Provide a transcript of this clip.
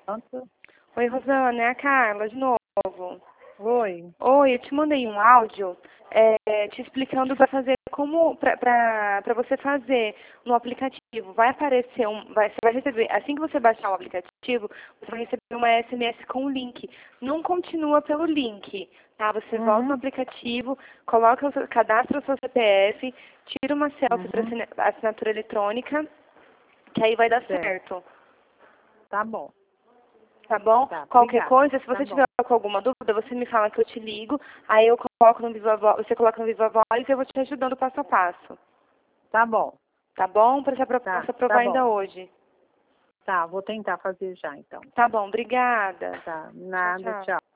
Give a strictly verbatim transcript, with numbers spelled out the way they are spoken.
Pronto. Oi, Rosana, é a Carla de novo. Oi. Oi, eu te mandei um áudio é, te explicando para fazer como para você fazer no aplicativo. Vai aparecer um, vai, você vai receber, assim que você baixar o aplicativo, você vai receber uma S M S com o link. Não continua pelo link, tá? Você volta no Uhum. aplicativo, coloca o seu, cadastra o seu C P F, tira uma selfie Uhum. para assinatura eletrônica, que aí vai dar Certo. certo. Tá bom. Tá bom? Tá, Qualquer obrigada. coisa, se Tá você bom. tiver com alguma dúvida, você me fala que eu te ligo, aí eu coloco no Viva Voz, você coloca no Viva Voz e eu vou te ajudando passo a passo. Tá bom. Tá bom? Para essa Tá, proposta tá aprovar ainda bom. hoje. Tá, vou tentar fazer já, então. Tá bom, obrigada. Tá, Tchau, nada, tchau. tchau.